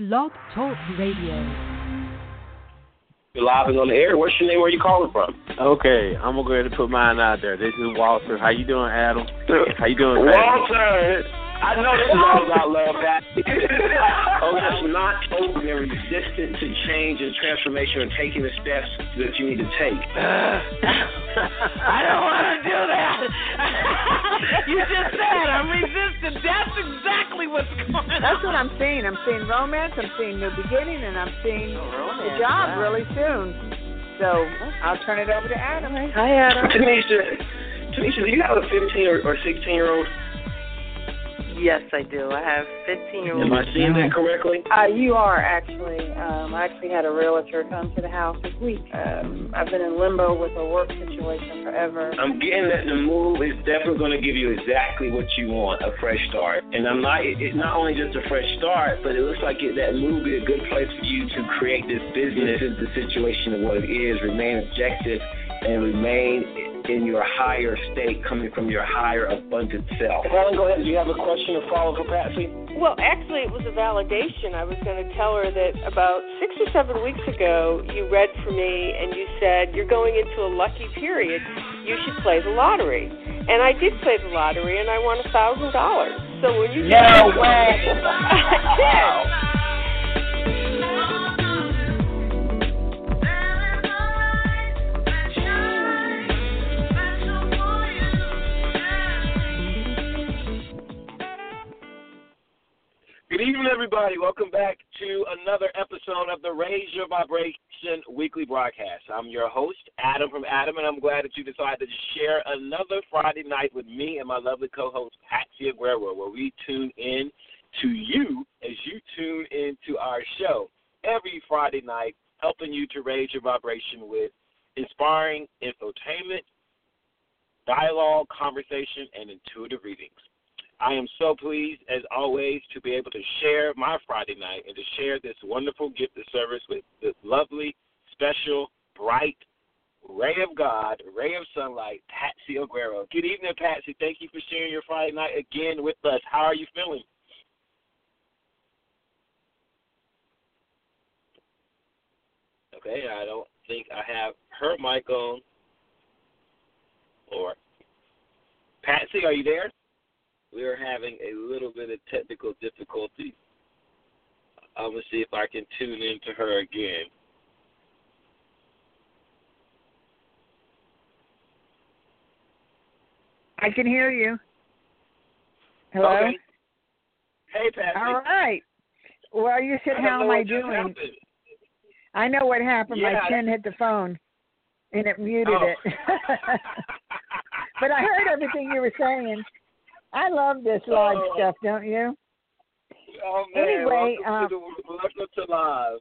Blog Talk Radio. You're live and on the air. What's your name? Where are you calling from? Okay, I'm gonna go ahead and put mine out there. This is Walter. How you doing, Adam? How you doing, Walter? I know this is all about love, Pat. I'm not open and resistant to change and transformation and taking the steps that you need to take. I don't want to do that. You just said I'm resistant. That's exactly what's going on. That's what I'm seeing. I'm seeing romance, I'm seeing new beginning, and I'm seeing the job really soon. So I'll turn it over to Adam. Hi, Adam. Tanisha, do you have a 15 or 16-year-old? Yes, I do. I have 15-year-old. Am I seeing that correctly? You are actually. I actually had a realtor come to the house this week. I've been in limbo with a work situation forever. I'm getting that the move is definitely going to give you exactly what you want, a fresh start. And it's not only just a fresh start, but it looks like that move is a good place for you to create this business, the situation of what it is, remain objective, and remain in your higher state, coming from your higher abundant self. Helen, go ahead. Do you have a question or follow for Patsy? Well, actually, it was a validation. I was going to tell her that about 6 or 7 weeks ago, you read for me and you said, you're going into a lucky period. You should play the lottery. And I did play the lottery, and I won $1,000. So when you No way. I did. Good evening, everybody. Welcome back to another episode of the Raise Your Vibration weekly broadcast. I'm your host, Adam from Adam, and I'm glad that you decided to share another Friday night with me and my lovely co-host, Patsy Aguero, where we tune in to you as you tune into our show every Friday night, helping you to raise your vibration with inspiring infotainment, dialogue, conversation, and intuitive readings. I am so pleased, as always, to be able to share my Friday night and to share this wonderful gift of service with this lovely, special, bright ray of God, ray of sunlight, Patsy Aguero. Good evening, Patsy. Thank you for sharing your Friday night again with us. How are you feeling? Okay, I don't think I have her mic on. Or Patsy, are you there? We are having a little bit of technical difficulty. I'm going to see if I can tune into her again. I can hear you. Hello? Okay. Hey, Patsy. All right. Well, you said, how am I doing? Happened. I know what happened. Yeah. My chin hit the phone, and it muted it. But I heard everything you were saying. I love this live stuff, don't you? Oh, man. Anyway, welcome to live.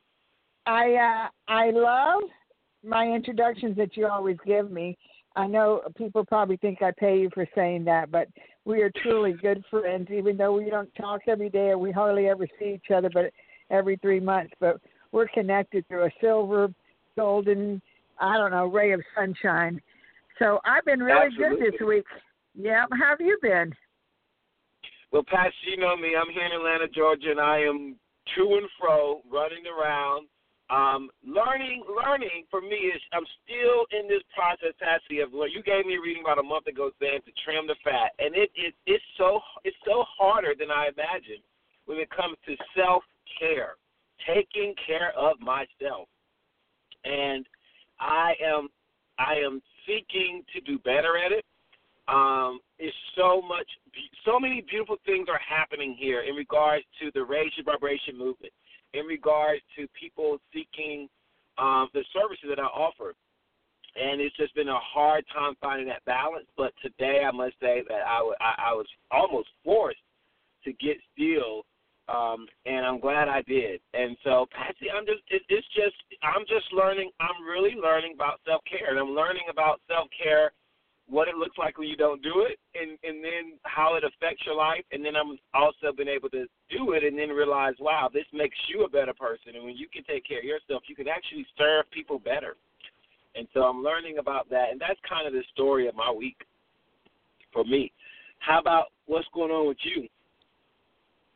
I love my introductions that you always give me. I know people probably think I pay you for saying that, but we are truly good friends, even though we don't talk every day or we hardly ever see each other but every 3 months. But we're connected through a silver, golden, ray of sunshine. So I've been really good this week. Yeah, how have you been? Well, Patsy, you know me. I'm here in Atlanta, Georgia, and I am to and fro, running around, learning. For me, is I'm still in this process, Patsy, of you gave me a reading about a month ago saying to trim the fat, and it's so harder than I imagined when it comes to self-care, taking care of myself, and I am seeking to do better at it. It's so many beautiful things are happening here in regards to the Raise Your Vibration movement, in regards to people seeking the services that I offer. And it's just been a hard time finding that balance. But today I must say that I was almost forced to get still, and I'm glad I did. And so, Patsy, I'm just learning. I'm really learning about self-care, and I'm learning about self-care, what it looks like when you don't do it, and then how it affects your life. And then I'm also been able to do it and then realize, wow, this makes you a better person. And when you can take care of yourself, you can actually serve people better. And so I'm learning about that, and that's kind of the story of my week for me. How about what's going on with you?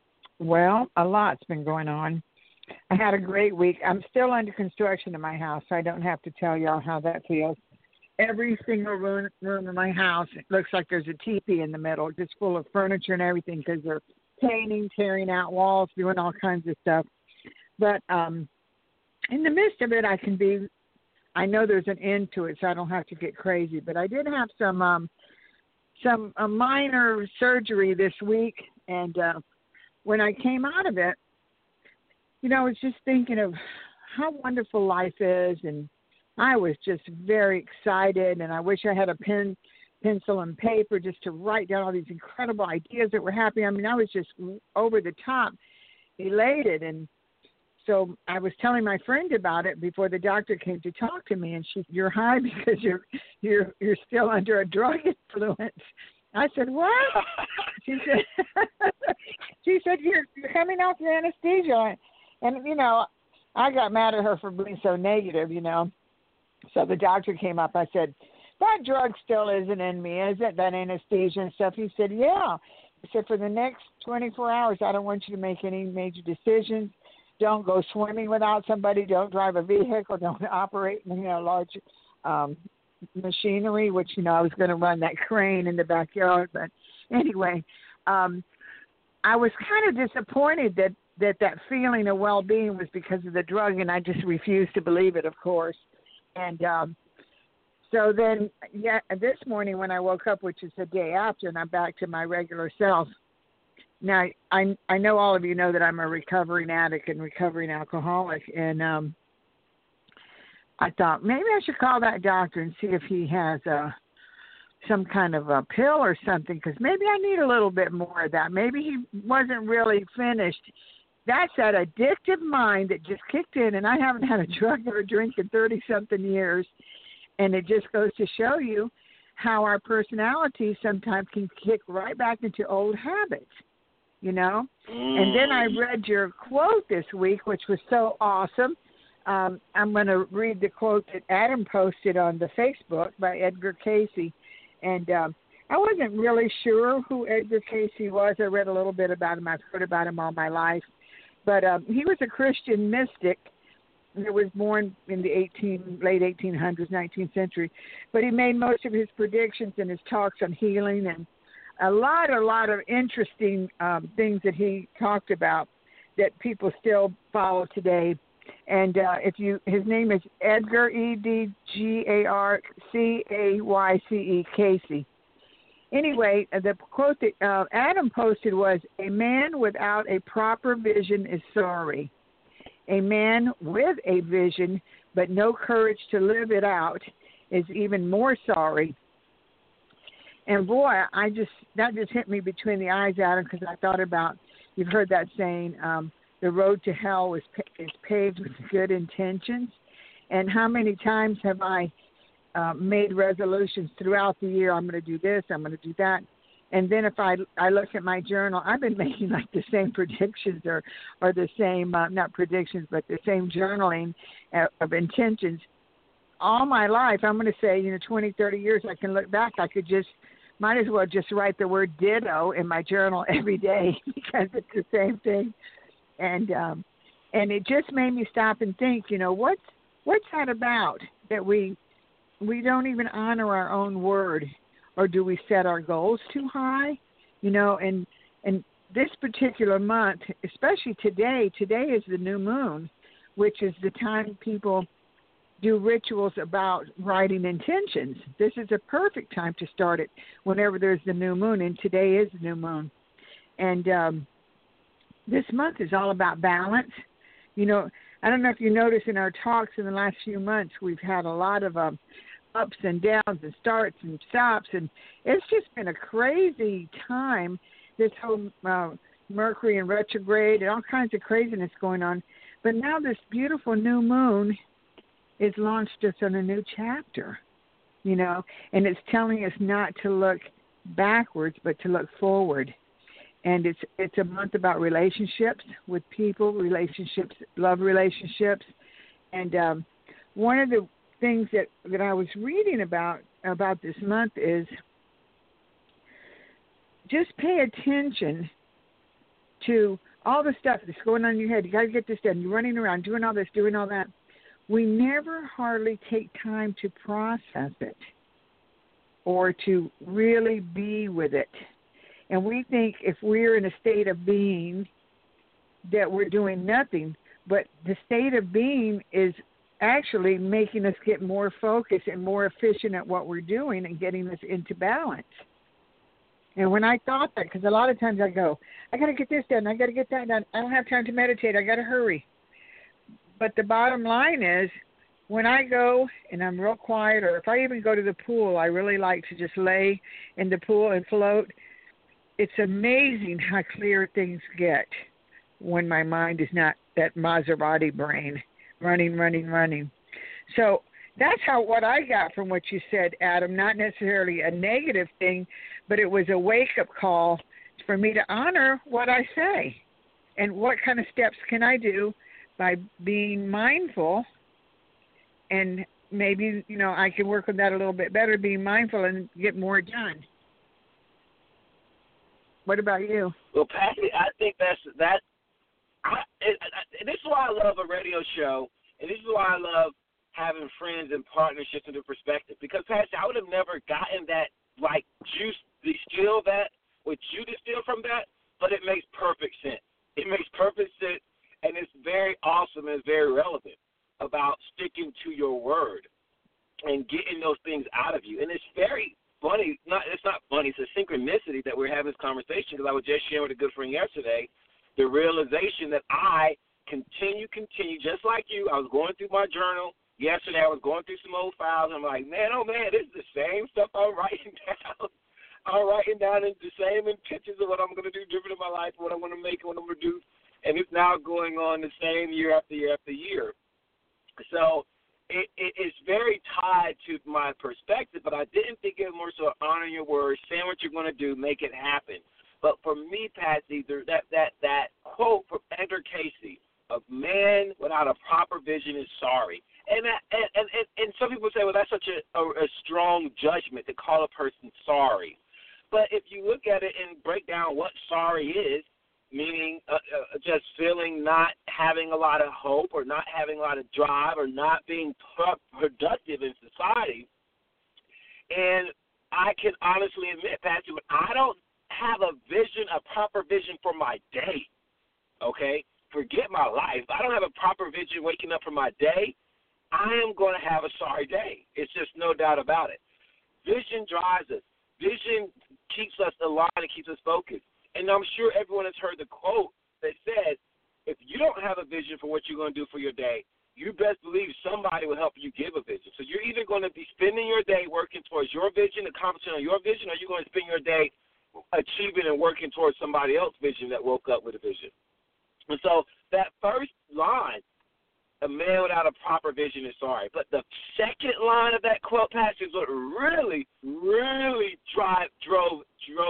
Well, a lot's been going on. I had a great week. I'm still under construction in my house, so I don't have to tell y'all how that feels. Every single room in my house, it looks like there's a teepee in the middle, just full of furniture and everything because they're painting, tearing out walls, doing all kinds of stuff. But in the midst of it, I know there's an end to it, so I don't have to get crazy. But I did have some minor surgery this week, and when I came out of it, I was just thinking of how wonderful life is, and I was just very excited, and I wish I had a pen, pencil, and paper just to write down all these incredible ideas that were happening. I mean, I was just over the top elated, and so I was telling my friend about it before the doctor came to talk to me, and she, "You're high because you're still under a drug influence." I said, "What?" She said, "You're coming off your anesthesia," and I got mad at her for being so negative, So the doctor came up. I said, "That drug still isn't in me, is it? That anesthesia and stuff." He said, "Yeah." He said, "For the next 24 hours, I don't want you to make any major decisions. Don't go swimming without somebody. Don't drive a vehicle. Don't operate, large machinery," which, I was going to run that crane in the backyard. But anyway, I was kind of disappointed that feeling of well-being was because of the drug, and I just refused to believe it, of course. And so then, this morning when I woke up, which is the day after, and I'm back to my regular self. Now, I know all of you know that I'm a recovering addict and recovering alcoholic, and I thought maybe I should call that doctor and see if he has some kind of a pill or something, because maybe I need a little bit more of that. Maybe he wasn't really finished. That's that addictive mind that just kicked in, and I haven't had a drug or a drink in 30-something years, and it just goes to show you how our personality sometimes can kick right back into old habits, And then I read your quote this week, which was so awesome. I'm going to read the quote that Adam posted on the Facebook by Edgar Casey, and I wasn't really sure who Edgar Casey was. I read a little bit about him. I've heard about him all my life. But he was a Christian mystic that was born in the late 1800s, 19th century. But he made most of his predictions and his talks on healing and a lot of interesting things that he talked about that people still follow today. And his name is Edgar, Edgarcayce, Casey. Anyway, the quote that Adam posted was, "A man without a proper vision is sorry. A man with a vision but no courage to live it out is even more sorry." And boy, that just hit me between the eyes, Adam, because I thought about, you've heard that saying, the road to hell is paved with good intentions. And how many times have I made resolutions throughout the year? I'm going to do this, I'm going to do that. And then if I look at my journal, I've been making like the same predictions or the same, not predictions, but the same journaling of intentions all my life. I'm going to say, 20, 30 years, I can look back. Might as well just write the word ditto in my journal every day because it's the same thing. And it just made me stop and think, what's that about, that we don't even honor our own word, or do we set our goals too high? And this particular month, especially today is the new moon, which is the time people do rituals about writing intentions. This is a perfect time to start it whenever there's the new moon, and today is the new moon. And this month is all about balance. I don't know if you noticed in our talks in the last few months, we've had a lot of ups and downs and starts and stops, and it's just been a crazy time, this whole Mercury in retrograde and all kinds of craziness going on. But now this beautiful new moon is launched us on a new chapter, and it's telling us not to look backwards but to look forward. And it's a month about relationships with people, relationships, love relationships. And one of the things that I was reading about this month is just pay attention to all the stuff that's going on in your head. You got to get this done. You're running around doing all this, doing all that. We never hardly take time to process it or to really be with it. And we think if we're in a state of being that we're doing nothing, but the state of being is actually making us get more focused and more efficient at what we're doing and getting us into balance. And when I thought that, because a lot of times I go, I got to get this done, I got to get that done, I don't have time to meditate, I got to hurry. But the bottom line is, when I go and I'm real quiet, or if I even go to the pool, I really like to just lay in the pool and float. It's amazing how clear things get when my mind is not that Maserati brain running. So that's what I got from what you said, Adam. Not necessarily a negative thing, but it was a wake-up call for me to honor what I say. And what kind of steps can I do by being mindful? And maybe, I can work with that a little bit better, being mindful and get more done. What about you? Well, Patty, I think this is why I love a radio show, and this is why I love having friends and partnerships and the perspective. Because, Pastor, I would have never gotten that, juice, distill that, what you distill from that, but it makes perfect sense. It makes perfect sense, and it's very awesome and very relevant about sticking to your word and getting those things out of you. And it's very funny. It's not funny. It's a synchronicity that we're having this conversation, because I was just sharing with a good friend yesterday the realization that I continue, just like you. I was going through my journal yesterday. I was going through some old files. I'm like, man, this is the same stuff I'm writing down. I'm writing down the same intentions of what I'm going to do different in my life, what I'm going to make, and what I'm going to do. And it's now going on the same year after year after year. So it's very tied to my perspective, but I didn't think it was more so honoring your word, saying what you're going to do, make it happen. But for me, Patsy, that quote from Edgar Casey of man without a proper vision is sorry. And some people say, well, that's such a strong judgment to call a person sorry. But if you look at it and break down what sorry is, meaning just feeling not having a lot of hope or not having a lot of drive or not being productive in society. And I can honestly admit, Patsy, when I don't have a proper vision for my day, okay? Forget my life. I don't have a proper vision waking up for my day, I am going to have a sorry day. It's just no doubt about it. Vision drives us. Vision keeps us aligned and keeps us focused. And I'm sure everyone has heard the quote that says, if you don't have a vision for what you're going to do for your day, you best believe somebody will help you give a vision. So you're either going to be spending your day working towards your vision, accomplishing on your vision, or you're going to spend your day achieving and working towards somebody else's vision that woke up with a vision. And so that first line, a man without a proper vision is sorry. But the second line of that quote passage is what really, really drove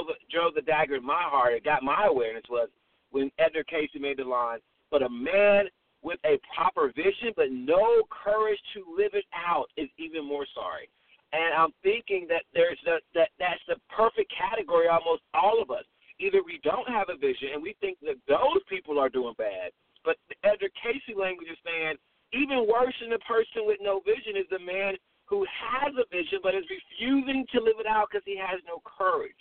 the dagger in my heart. It got my awareness was when Edgar Casey made the line, but a man with a proper vision but no courage to live it out is even more sorry. And I'm thinking that that's the perfect category almost all of us. Either we don't have a vision and we think that those people are doing bad, but the Edgar Casey language is saying even worse than the person with no vision is the man who has a vision but is refusing to live it out because he has no courage.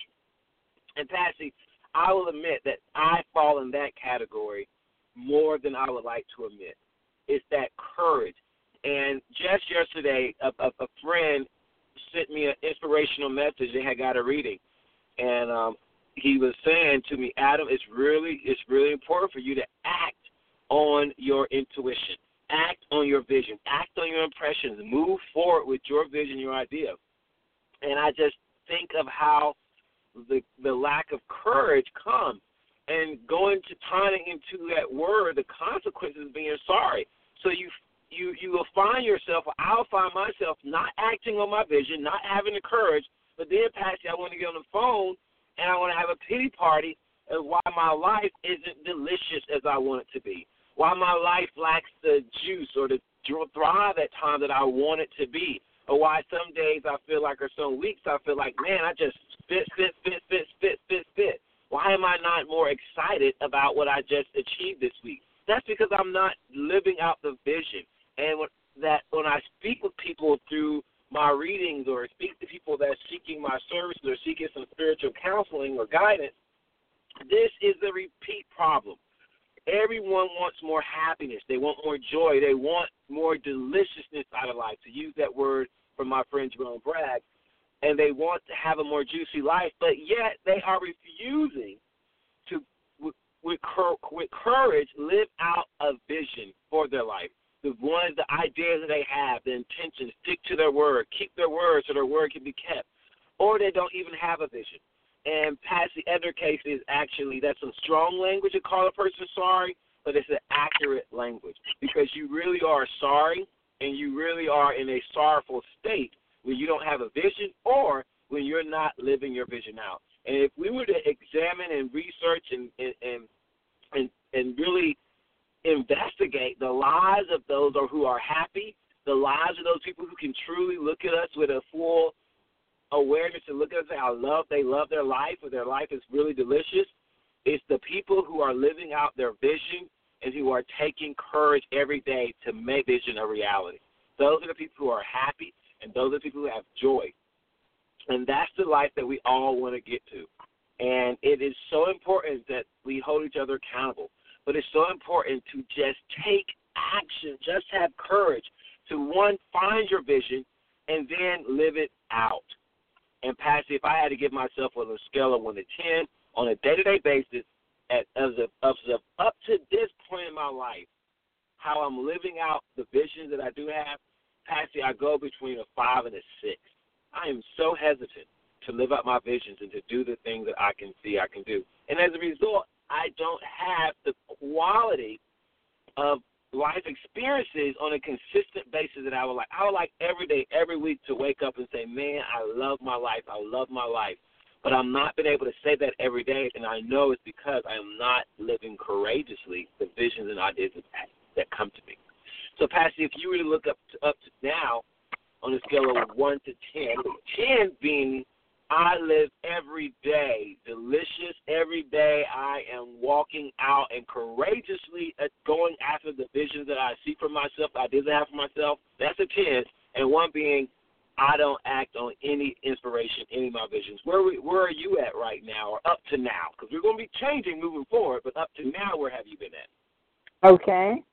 And Patsy, I will admit that I fall in that category more than I would like to admit. It's that courage. And just yesterday, a friend sent me an inspirational message. They had got a reading, and he was saying to me, Adam, it's really important for you to act on your intuition, act on your vision, act on your impressions, move forward with your vision, your idea. And I just think of how the lack of courage comes, and going to tying into that word, the consequences of being sorry. So you will find yourself, or I'll find myself not acting on my vision, not having the courage, but then, Patsy, I want to get on the phone and I want to have a pity party of why my life isn't delicious as I want it to be, why my life lacks the juice or the thrive at times that I want it to be, or why some days I feel like, or some weeks I feel like, man, I just spit. Why am I not more excited about what I just achieved this week? That's because I'm not living out the vision. And when I speak with people through my readings or speak to people that are seeking my services or seeking some spiritual counseling or guidance, this is the repeat problem. Everyone wants more happiness. They want more joy. They want more deliciousness out of life, to use that word from my friend Jerome Bragg. And they want to have a more juicy life, but yet they are refusing to, with courage, live out a vision for their life. The ones, the ideas that they have, the intentions, stick to their word, keep their word so their word can be kept. Or they don't even have a vision. And past the other case is actually, that's some strong language to call a person sorry, but it's an accurate language because you really are sorry and you really are in a sorrowful state when you don't have a vision or when you're not living your vision out. And if we were to examine and research and really investigate the lives of those who are happy, the lives of those people who can truly look at us with a full awareness and look at us and say, they love their life, or their life is really delicious, it's the people who are living out their vision and who are taking courage every day to make vision a reality. Those are the people who are happy, and those are the people who have joy. And that's the life that we all want to get to. And it is so important that we hold each other accountable. But it's so important to just take action, just have courage to, one, find your vision and then live it out. And, Patsy, if I had to give myself on a scale of 1 to 10 on a day-to-day basis, as of up to this point in my life, how I'm living out the visions that I do have, Patsy, I go between a 5 and a 6. I am so hesitant to live out my visions and to do the things that I can see I can do. And as a result, I don't have the quality of life experiences on a consistent basis that I would like. I would like every day, every week to wake up and say, man, I love my life. I love my life. But I'm not been able to say that every day, and I know it's because I am not living courageously the visions and ideas that come to me. So, Patsy, if you were to look up to now on a scale of 1 to 10, 10 being I live every day delicious. Every day I am walking out and courageously going after the visions that I see for myself, ideas I have for myself. That's a 10. And 1 being I don't act on any inspiration, any of my visions. Where are you at right now, or up to now? Because we're going to be changing moving forward, but up to now, where have you been at? Okay.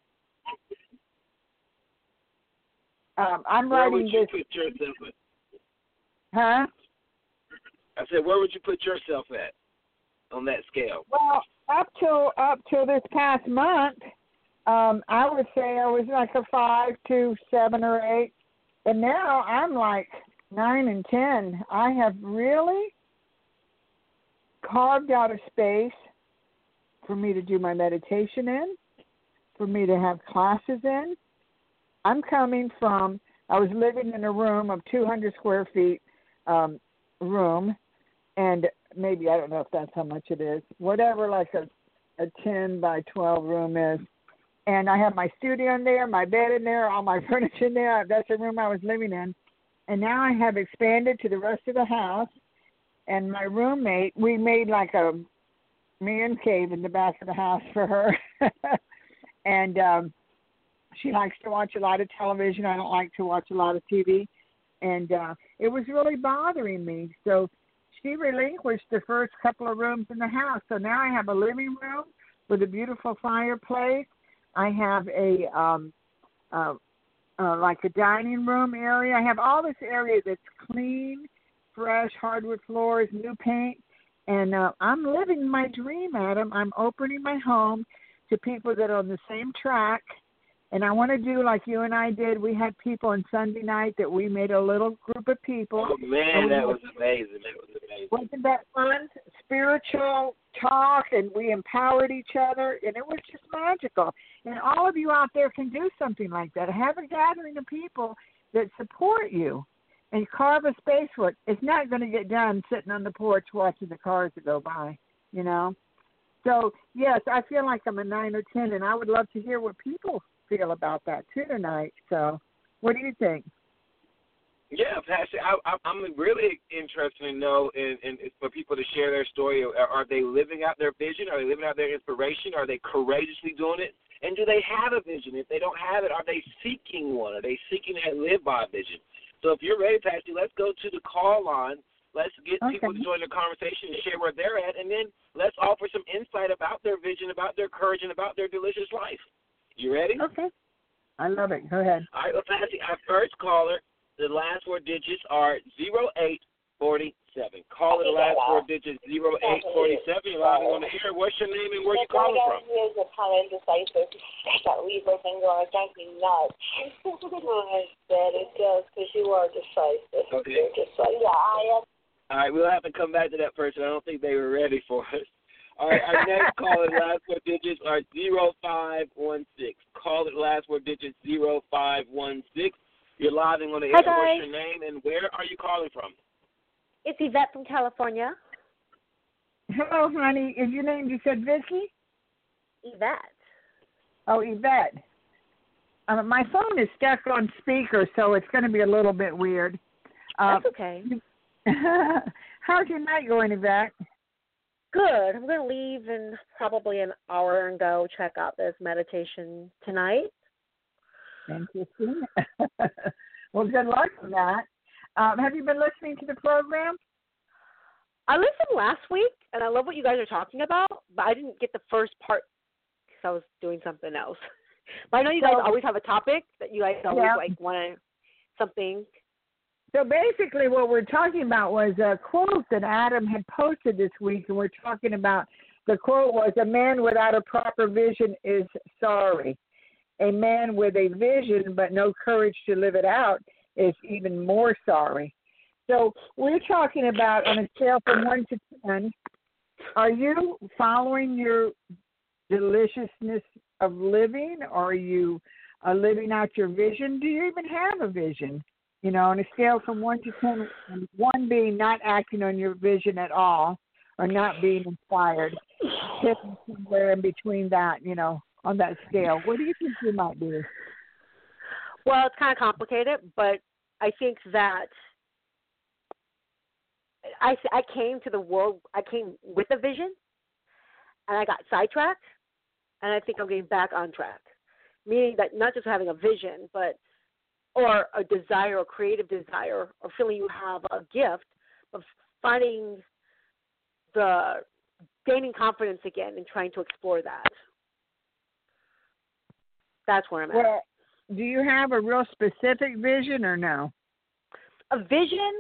I'm where writing would you this. Put yourself at? Huh? I said, where would you put yourself at on that scale? Well, up till this past month, I would say I was like a 5 to 7 or 8, and now I'm like 9 and 10. I have really carved out a space for me to do my meditation in, for me to have classes in. I'm coming from, I was living in a room of 200 square feet room, and maybe, I don't know if that's how much it is, whatever like a 10 by 12 room is. And I have my studio in there, my bed in there, all my furniture in there. That's the room I was living in. And now I have expanded to the rest of the house. And my roommate, we made like a man cave in the back of the house for her. And she likes to watch a lot of television. I don't like to watch a lot of TV. And it was really bothering me. So she relinquished the first couple of rooms in the house. So now I have a living room with a beautiful fireplace. I have a like a dining room area. I have all this area that's clean, fresh, hardwood floors, new paint. And I'm living my dream, Adam. I'm opening my home to people that are on the same track. And I want to do like you and I did. We had people on Sunday night that we made a little group of people. Oh, man, that was amazing. That was amazing. Wasn't that fun? Spiritual talk, and we empowered each other, and it was just magical. And all of you out there can do something like that. Have a gathering of people that support you and carve a space for it. It's not going to get done sitting on the porch watching the cars that go by, you know. So, yes, I feel like I'm a 9 or 10, and I would love to hear what people feel about that too tonight. So what do you think? Yeah, Pastor, I'm really interested to know and for people to share their story. Are they living out their vision? Are they living out their inspiration? Are they courageously doing it? And do they have a vision? If they don't have it, are they seeking one? Are they seeking to live by a vision? So if you're ready, Pastor, let's go to the call line. Let's get people to join the conversation and share where they're at, and then let's offer some insight about their vision, about their courage, and about their delicious life. You ready? Okay. I love it. Go ahead. All right, well, Pastor, our first caller, the last four digits are 0847. Call it the last four digits, 0847. You're live on the air. What's your name and where you calling from? Here's a kind of indecisive. I got Libra thing going. Thank me nuts. That it does, because you are decisive. Okay. Yeah, I am. All right, we'll have to come back to that person. I don't think they were ready for us. All right, our next caller, last four digits are 0516. Call it last four digits, 0516. You're live on the air. What's your name and where are you calling from? It's Yvette from California. Hello, honey. Is your name, you said Vicky? Yvette. Oh, Yvette. My phone is stuck on speaker, so it's going to be a little bit weird. That's okay. How's your night going, Yvette? Good. I'm going to leave in probably an hour and go check out this meditation tonight. Interesting. Well, good luck on that. Have you been listening to the program? I listened last week, and I love what you guys are talking about, but I didn't get the first part because I was doing something else. But I know you guys always have a topic that you guys always want something. So basically what we're talking about was a quote that Adam had posted this week, and we're talking about, the quote was, "A man without a proper vision is sorry. A man with a vision but no courage to live it out is even more sorry." So we're talking about, on a scale from 1 to 10, are you following your deliciousness of living? Or are you living out your vision? Do you even have a vision? You know, on a scale from 1 to 10, 1 being not acting on your vision at all or not being inspired, 10 somewhere in between that, you know, on that scale. What do you think you might do? Well, it's kind of complicated, but I think that I came to the world, I came with a vision, and I got sidetracked, and I think I'm getting back on track. Meaning that not just having a vision, or a desire, a creative desire, or feeling you have a gift, of gaining confidence again and trying to explore that. That's where I'm at. Well, do you have a real specific vision or no? A vision?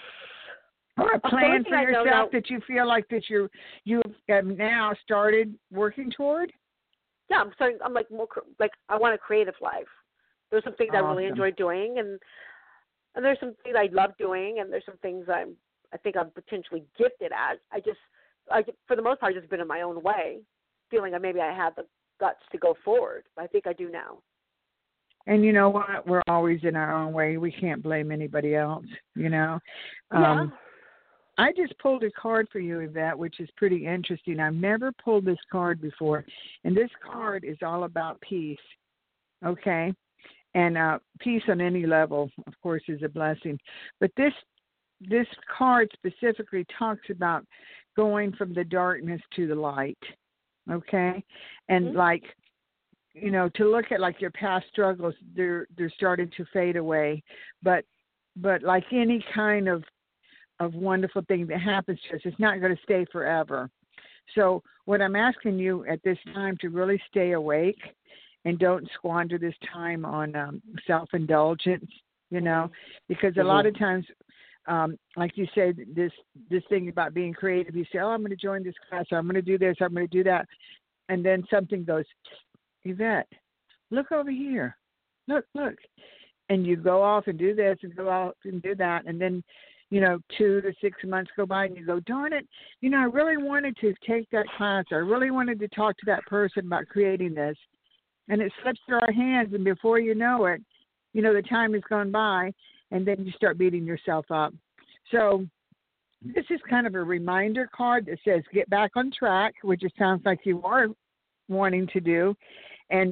Or a plan for yourself that you feel like that you have now started working toward? Yeah, I'm like more like I want a creative life. There's some things I really enjoy doing, and there's some things I love doing, and there's some things I think I'm potentially gifted at. For the most part, just been in my own way, feeling that maybe I have the guts to go forward. I think I do now. And you know what? We're always in our own way. We can't blame anybody else, you know. Yeah. I just pulled a card for you, Yvette, which is pretty interesting. I've never pulled this card before, and this card is all about peace, okay? And peace on any level, of course, is a blessing. But this card specifically talks about going from the darkness to the light, okay? And like, you know, to look at like your past struggles, they're starting to fade away. But like any kind of wonderful thing that happens to us, it's not going to stay forever. So what I'm asking you at this time to really stay awake and don't squander this time on self-indulgence, you know, because a lot of times, like you said, this thing about being creative, you say, oh, I'm going to join this class, or I'm going to do this, or I'm going to do that. And then something goes, Yvette, look over here. Look. And you go off and do this and go out and do that. And then, you know, 2 to 6 months go by and you go, darn it, you know, I really wanted to take that class. I really wanted to talk to that person about creating this. And it slips through our hands, and before you know it, you know, the time has gone by, and then you start beating yourself up. So this is kind of a reminder card that says get back on track, which it sounds like you are wanting to do. And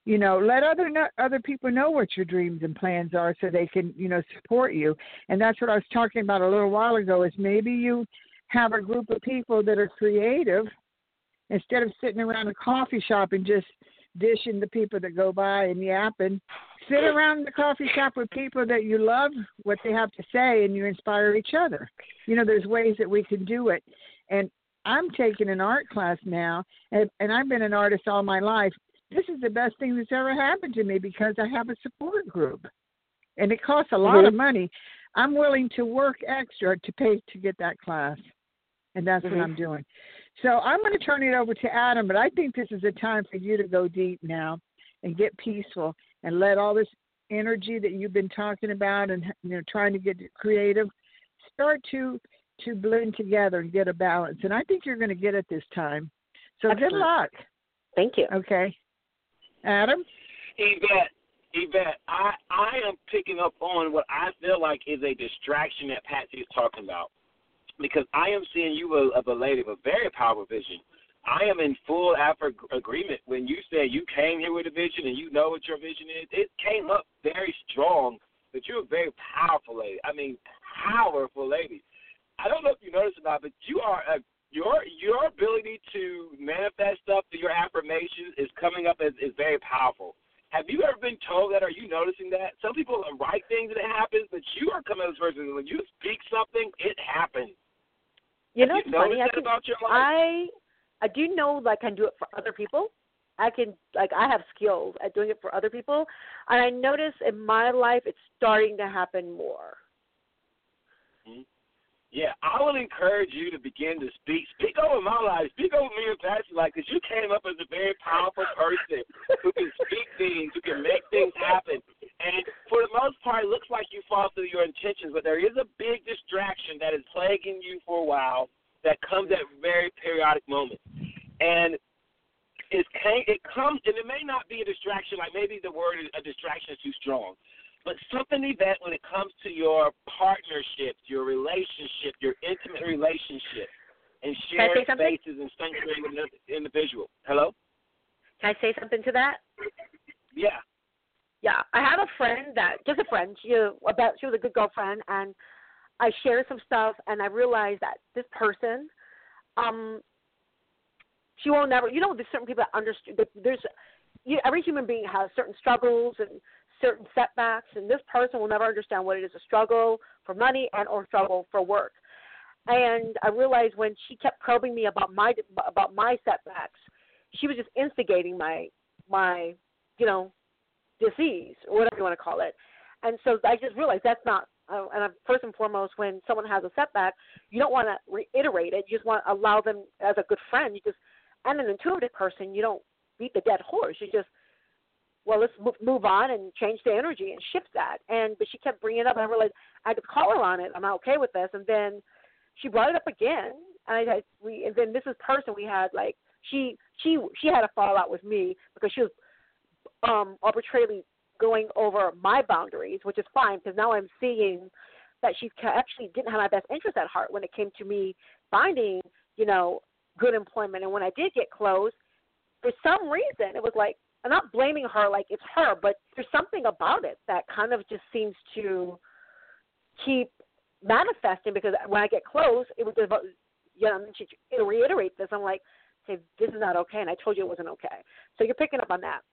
let other people know what your dreams and plans are so they can, support you. And that's what I was talking about a little while ago, is maybe you have a group of people that are creative instead of sitting around a coffee shop and just dishing the people that go by and yapping. Sit around the coffee shop with people that you love what they have to say, and you inspire each other. There's ways that we can do it. And I'm taking an art class now, and I've been an artist all my life. This is the best thing that's ever happened to me because I have a support group. And it costs a lot of money. I'm willing to work extra to pay to get that class. And that's what I'm doing. So I'm going to turn it over to Adam, but I think this is a time for you to go deep now and get peaceful and let all this energy that you've been talking about and trying to get creative start to blend together and get a balance. And I think you're going to get it this time. So Excellent. Good luck. Thank you. Okay. Adam? Yvette, I am picking up on what I feel like is a distraction that Patsy is talking about, because I am seeing you of a lady with a very powerful vision. I am in full agreement when you said you came here with a vision and you know what your vision is. It came up very strong, but you're a very powerful lady. I mean, powerful lady. I don't know if you noticed or not, but you are your ability to manifest stuff through your affirmations is coming up as very powerful. Have you ever been told that? Are you noticing that? Some people write things and it happens, but you are coming as a person. When you speak something, it happens. You know, it's funny. About your life? I do know, I can do it for other people. I have skills at doing it for other people. And I notice in my life it's starting to happen more. Mm-hmm. Yeah, I would encourage you to begin to speak. Speak over my life. Speak over me and Patsy, because you came up as a very powerful person who can speak things, who can make things happen. And for the most part, it looks like you fall through your intentions, but there is a big distraction that is plaguing you for a while that comes at very periodic moments. And it comes, and it may not be a distraction, like maybe the word a distraction is too strong. But something, Yvette, when it comes to your partnerships, your relationship, your intimate relationship, and shared spaces and sanctuary with another individual. Hello? Can I say something to that? Yeah. Yeah. I have a friend she was a good girlfriend, and I shared some stuff, and I realized that this person, she will never, there's certain people that understand, every human being has certain struggles and certain setbacks, and this person will never understand what it is to struggle for money and or struggle for work. And I realized when she kept probing me about my setbacks, she was just instigating my disease, or whatever you want to call it. And so I just realized that's not, and first and foremost, when someone has a setback, you don't want to reiterate it. You just want to allow them, as a good friend, and an intuitive person, you don't beat the dead horse. You just, let's move on and change the energy and shift that. But she kept bringing it up, and I realized I had to call her on it. I'm not okay with this. And then she brought it up again, and then this person we had, she had a fallout with me because she was arbitrarily going over my boundaries, which is fine because now I'm seeing that she actually didn't have my best interest at heart when it came to me finding, good employment. And when I did get close, for some reason, it was I'm not blaming her like it's her, but there's something about it that kind of just seems to keep manifesting, because when I get close, it was about, she'll reiterate this. I'm like, hey, this is not okay, and I told you it wasn't okay. So you're picking up on that.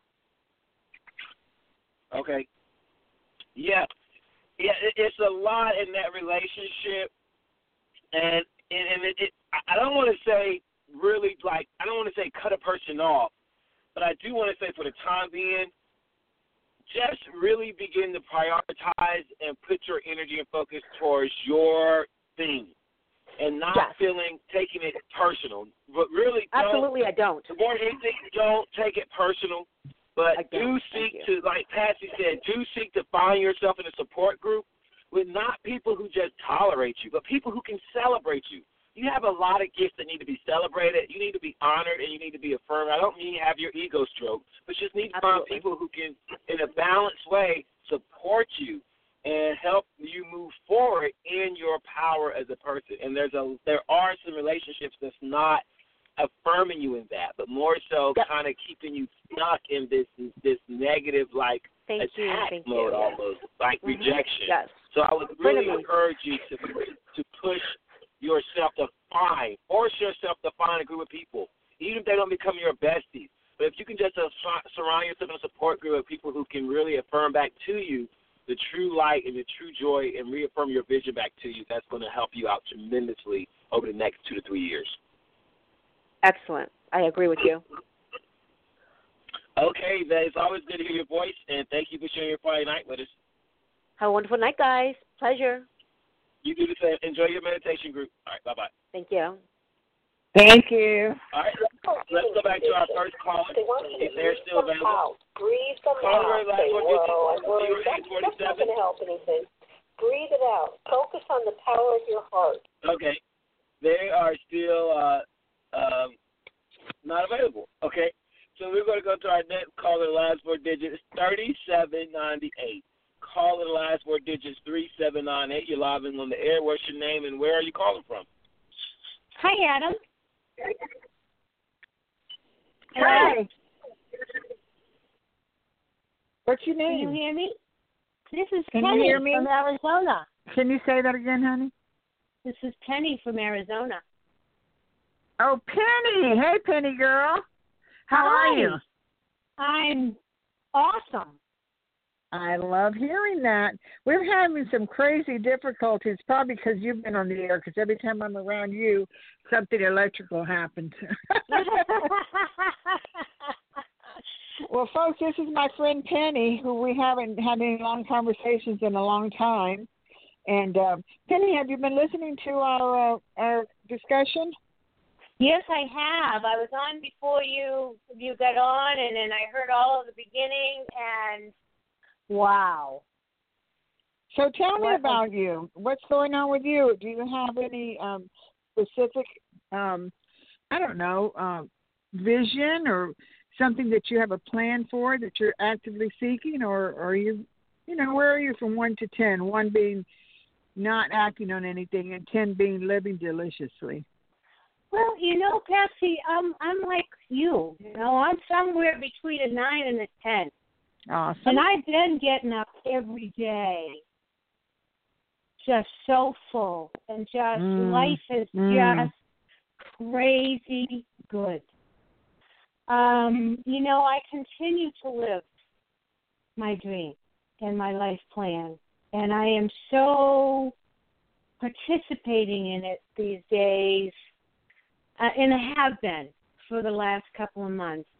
Okay. Yeah. It's a lot in that relationship, and I don't want to say really I don't want to say cut a person off, but I do want to say for the time being, just really begin to prioritize and put your energy and focus towards your thing, and not taking it personal. But really, absolutely, I don't. The more anything, don't take it personal. But do seek to, like Patsy said, do seek to find yourself in a support group with not people who just tolerate you, but people who can celebrate you. You have a lot of gifts that need to be celebrated. You need to be honored, and you need to be affirmed. I don't mean have your ego stroked, but just need to find people who can, in a balanced way, support you and help you move forward in your power as a person. And there are some relationships that's not affirming you in that, but more so kind of keeping you stuck in this negative, like, attack mode almost, like rejection. Yes. So I would really encourage you to push yourself to force yourself to find a group of people, even if they don't become your besties. But if you can just surround yourself in a support group of people who can really affirm back to you the true light and the true joy and reaffirm your vision back to you, that's going to help you out tremendously over the next 2 to 3 years. Excellent. I agree with you. Okay, then it's always good to hear your voice, and thank you for sharing your Friday night with us. Have a wonderful night, guys. Pleasure. You do the same. Enjoy your meditation group. All right, bye-bye. Thank you. Thank you. All right, let's go back to our first caller. If they're still available. Breathe them caller, out. Say, whoa, I'm worried. That's not going to help anything. Breathe it out. Focus on the power of your heart. Okay. They are still not available. Okay. So we're going to go to our next caller. The last 4 digits 3798. Caller, the last 4 digits 3798. You're live and on the air. What's your name and where are you calling from? Hi, Adam. Hi. What's your name? Can you hear me? This is Can Penny you hear me? from Arizona. Can you say that again, honey? This is Penny from Arizona. Oh, Penny. Hey, Penny girl. How Hi. are you? I'm awesome. I love hearing that. We're having some crazy difficulties, probably because you've been on the air, because every time I'm around you, something electrical happens. Well, folks, this is my friend Penny, who we haven't had any long conversations in a long time. And, Penny, have you been listening to our discussion? Yes, I have. I was on before you got on, and then I heard all of the beginning, and wow. So tell me about you. What's going on with you? Do you have any specific, vision or something that you have a plan for that you're actively seeking, or are you, where are you from 1 to 10? 1 being not acting on anything, and 10 being living deliciously. Well, Patsy, I'm like you. I'm somewhere between a 9 and a 10. Awesome. And I've been getting up every day, just so full, and just life is just crazy good. I continue to live my dream and my life plan, and I am so participating in it these days, and I have been for the last couple of months.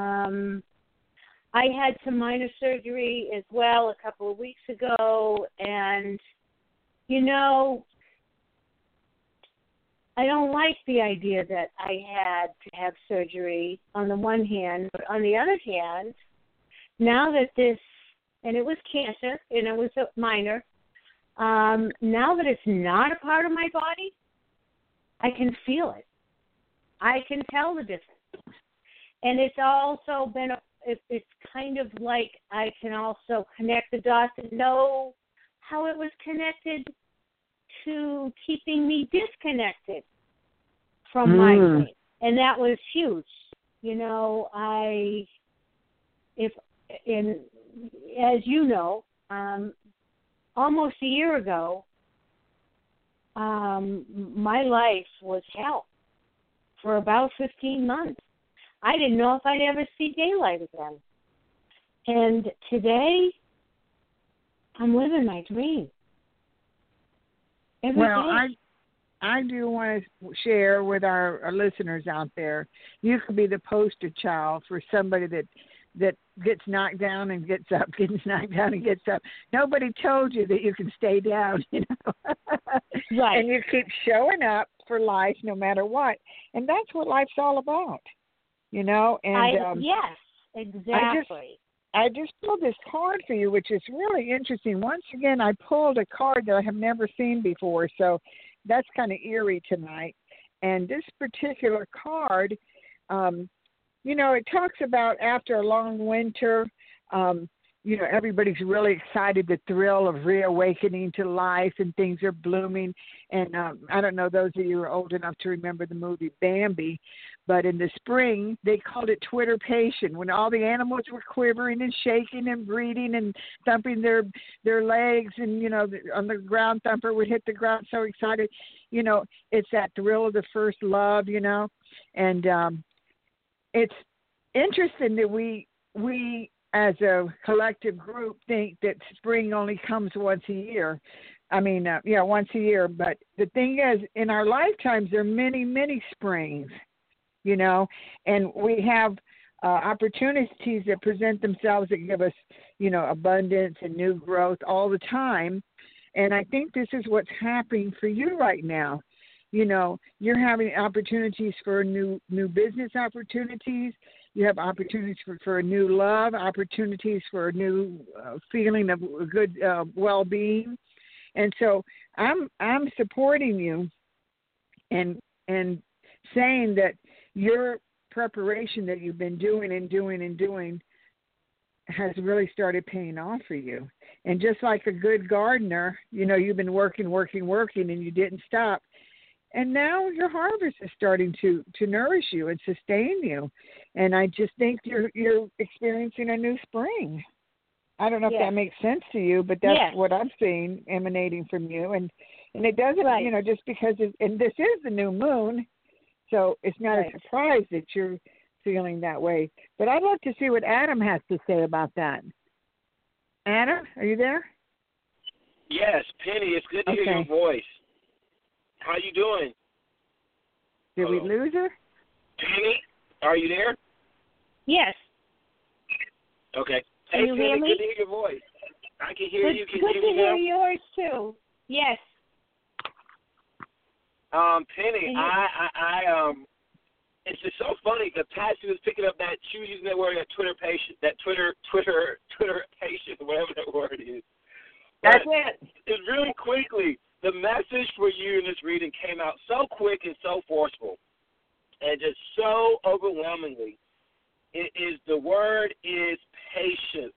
I had some minor surgery as well a couple of weeks ago, and, I don't like the idea that I had to have surgery on the one hand, but on the other hand, now that and it was cancer, and it was minor, now that it's not a part of my body, I can feel it. I can tell the difference. And it's also been it's kind of like I can also connect the dots and know how it was connected to keeping me disconnected from my dream. And that was huge. As you know, almost a year ago, my life was hell for about 15 months. I didn't know if I'd ever see daylight again. And today, I'm living my dream. Every day. I do want to share with our listeners out there, you could be the poster child for somebody that gets knocked down and gets up, gets knocked down and gets up. Nobody told you that you can stay down, Right. And you keep showing up for life no matter what. And that's what life's all about, And yes, exactly. I just pulled this card for you, which is really interesting. Once again, I pulled a card that I have never seen before, so that's kind of eerie tonight. And this particular card, it talks about after a long winter, everybody's really excited, the thrill of reawakening to life and things are blooming. And I don't know, those of you who are old enough to remember the movie Bambi, But in the spring, they called it twitterpation, when all the animals were quivering and shaking and breathing and thumping their legs, and, you know, on the ground thumper would hit the ground so excited. You know, it's that thrill of the first love, you know. And it's interesting that we as a collective group think that spring only comes once a year. I mean, once a year. But the thing is, in our lifetimes, there are many, many springs, you know, and we have opportunities that present themselves that give us, you know, abundance and new growth all the time. And I think this is what's happening for you right now. You know, you're having opportunities for new business opportunities. You have opportunities for a new love, opportunities for a new feeling of good well-being. And so I'm supporting you and saying that your preparation that you've been doing has really started paying off for you. And just like a good gardener, you know, you've been working, and you didn't stop. And now your harvest is starting to nourish you and sustain you. And I just think you're experiencing a new spring. I don't know if that makes sense to you, but that's what I'm seeing emanating from you. And it doesn't, you know, just because and this is the new moon, so it's not a surprise that you're feeling that way. But I'd love to see what Adam has to say about that. Adam, are you there? Yes, Penny, it's good to hear your voice. How you doing? Did we lose her? Penny, are you there? Yes. Okay. Can Hey, you Penny, hear me? good to hear your voice. I can hear you. Can you good to hear me hear yours too. Yes. Penny, I it's just so funny because Patsy was picking up that, she was using that word, that Twitter patient, whatever that word is. That's it. It's really quickly. The message for you in this reading came out so quick and so forceful, and just so overwhelmingly. The word is patience.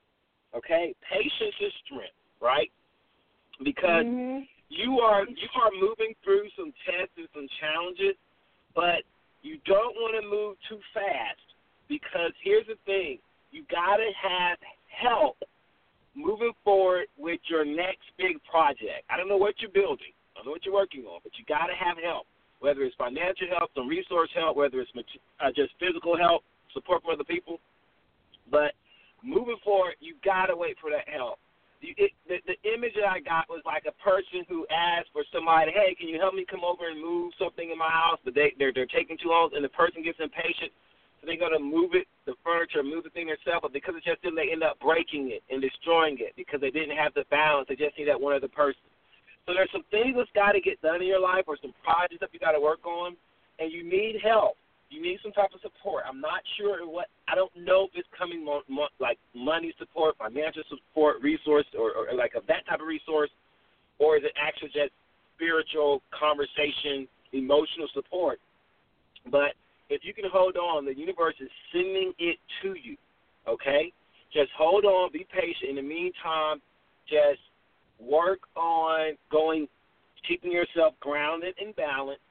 Okay, patience is strength, right? Because you are moving through some tests and some challenges, but you don't want to move too fast, because here's the thing: you got to have help moving forward with your next big project. I don't know what you're building, I don't know what you're working on, but you got to have help, whether it's financial help, some resource help, whether it's just physical help, support from other people. But moving forward, you got to wait for that help. The image that I got was like a person who asked for somebody, hey, can you help me come over and move something in my house? But they're taking too long, and the person gets impatient, so they're going to move it, the furniture, move the thing themselves. But because it's just them, they end up breaking it and destroying it because they didn't have the balance. They just need that one other person. So there's some things that's got to get done in your life, or some projects that you got to work on, and you need help. You need some type of support. I'm not sure I don't know if it's coming like money support, financial support, resource, or like that type of resource, or is it actually just spiritual conversation, emotional support? But if you can hold on, the universe is sending it to you, okay? Just hold on, be patient. In the meantime, just work on keeping yourself grounded and balanced,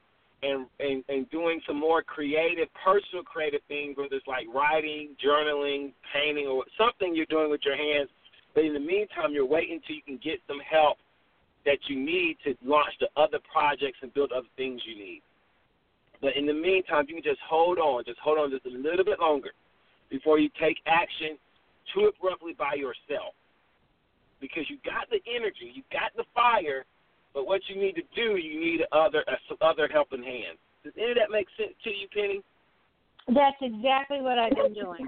and doing some more personal creative things, whether it's like writing, journaling, painting, or something you're doing with your hands. But in the meantime, you're waiting until you can get some help that you need to launch the other projects and build other things you need. But in the meantime, you can just hold on just a little bit longer before you take action too abruptly by yourself. Because you got the energy, you got the fire, but what you need to do, you need some other helping hands. Does any of that make sense to you, Penny? That's exactly what I've been doing.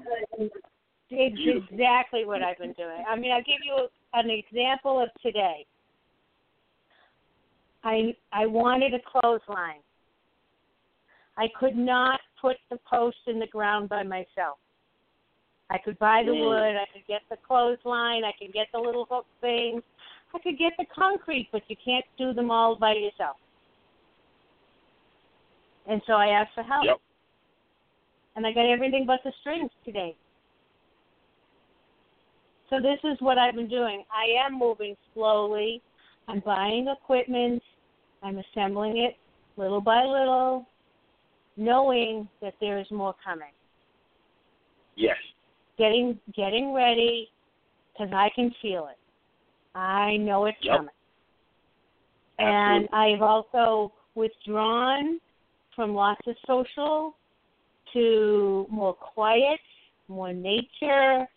It's exactly what I've been doing. I mean, I'll give you an example of today. I wanted a clothesline. I could not put the post in the ground by myself. I could buy the wood, I could get the clothesline, I could get the little hook things, I could get the concrete, but you can't do them all by yourself. And so I asked for help. Yep. And I got everything but the strings today. So this is what I've been doing. I am moving slowly. I'm buying equipment. I'm assembling it little by little. knowing that there is more coming. Yes. Getting ready, because I can feel it. I know it's coming. Absolutely. And I've also withdrawn from lots of social to more quiet, more nature,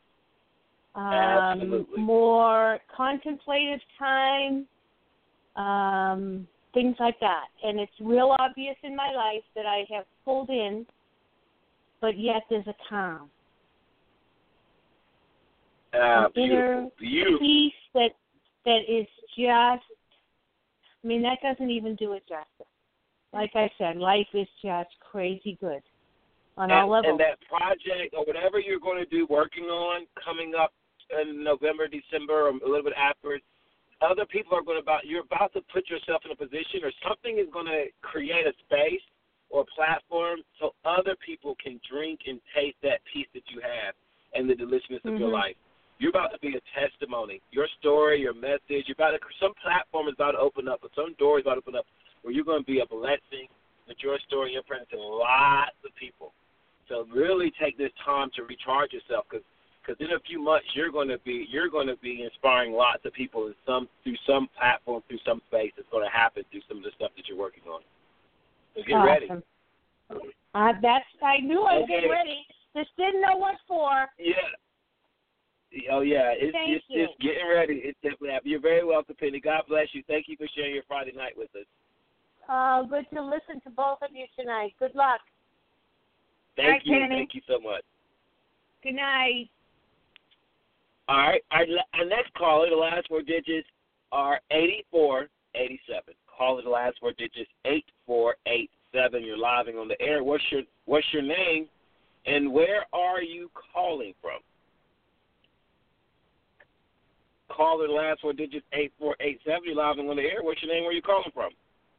more contemplative time, things like that. And it's real obvious in my life that I have pulled in, but yet there's a calm. Inner peace that is just, I mean, that doesn't even do it justice. Like I said, life is just crazy good on all levels. And that project or whatever you're going to do, working on, coming up in November, December, or a little bit afterwards, other people are you're about to put yourself in a position, or something is going to create a space or a platform so other people can drink and taste that peace that you have and the deliciousness of your life. You're about to be a testimony. Your story, your message, some platform is about to open up, or some door is about to open up where you're going to be a blessing with your story and your presence to lots of people. So really take this time to recharge yourself, because in a few months you're going to be inspiring lots of people through some platform, through some space that's going to happen through some of the stuff that you're working on. So get ready. I knew I was getting ready. Just didn't know what for. Yeah. Oh, yeah. It's getting ready. It's definitely happening. You're very welcome, Penny. God bless you. Thank you for sharing your Friday night with us. Good to listen to both of you tonight. Good luck. Thank you. Penny. Thank you so much. Good night. All right. Our next caller, the last four digits are 8487. Caller, the last four digits 8487. You're live and on the air. What's your name, and where are you calling from? Caller, the last four digits 8487. You're live and on the air. What's your name? Where are you calling from?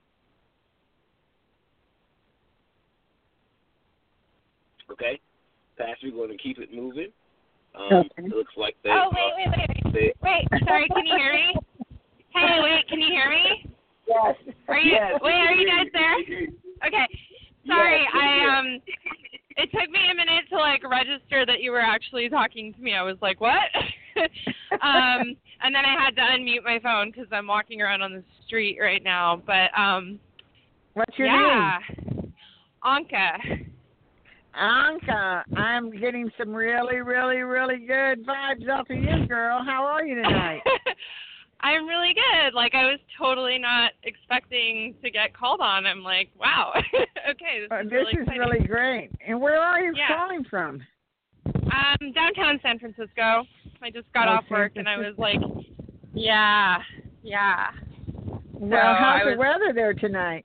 Okay. Pastor, we're going to keep it moving. It looks like they. Oh, wait. Wait, sorry, can you hear me? Hey, wait, can you hear me? Yes. Are you guys there? Okay. Sorry, yes, it took me a minute to register that you were actually talking to me. I was like, what? And then I had to unmute my phone because I'm walking around on the street right now. But what's your name? Anka. Anka, I'm getting some really, really, really good vibes off of you, girl. How are you tonight? I'm really good. I was totally not expecting to get called on. I'm like, wow. Okay, this is really great. And where are you calling from? Downtown San Francisco. I just got off work, and I was like, yeah. Well, how's the weather there tonight?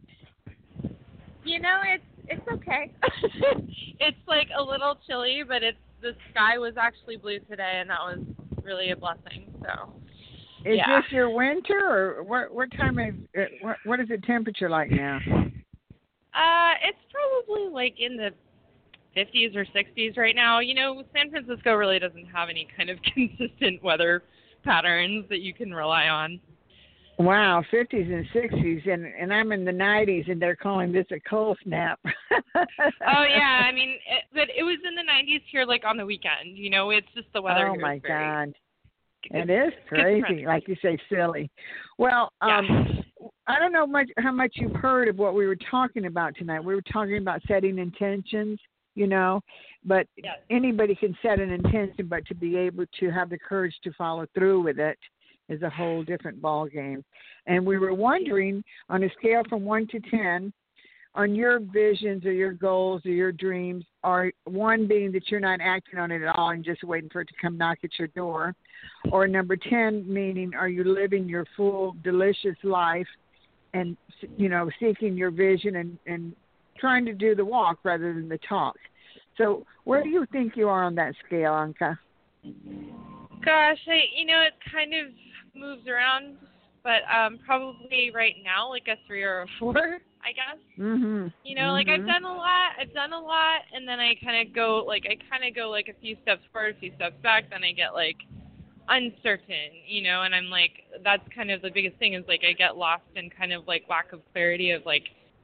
It's okay. It's a little chilly, but the sky was actually blue today, and that was really a blessing. So, is this your winter, or what time is what is the temperature like now? It's probably in the 50s or 60s right now. San Francisco really doesn't have any kind of consistent weather patterns that you can rely on. Wow, 50s and 60s, and I'm in the 90s, and they're calling this a cold snap. Oh, yeah, I mean, but it was in the 90s here, on the weekend. It's just the weather. Oh, my God. It is crazy, like you say, silly. Well, I don't know how much you've heard of what we were talking about tonight. We were talking about setting intentions, but anybody can set an intention, but to be able to have the courage to follow through with it is a whole different ball game. And we were wondering, on a scale from 1 to 10, on your visions or your goals or your dreams, are 1 being that you're not acting on it at all and just waiting for it to come knock at your door, or number 10 meaning are you living your full, delicious life and, seeking your vision and trying to do the walk rather than the talk. So where do you think you are on that scale, Anka? Gosh, it kind of moves around, but probably right now, a 3 or a 4, I guess. Mm-hmm. I've done a lot, and then I kind of go, a few steps forward, a few steps back, then I get, uncertain, and I'm that's kind of the biggest thing is, I get lost in kind of, lack of clarity of,